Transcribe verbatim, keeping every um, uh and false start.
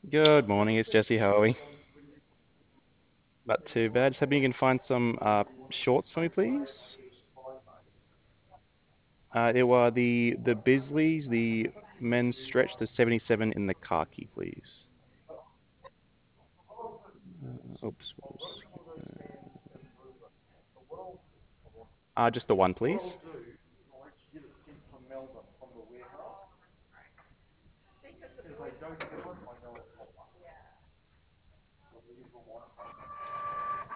Good morning, it's Jesse. How are we? Not too bad. Just hoping you can find some uh, shorts for me, please. Uh, it were the the Bisleys, the men's stretch, the seventy-seven in the khaki, please. Uh, oops. what was- Uh, just the one, please.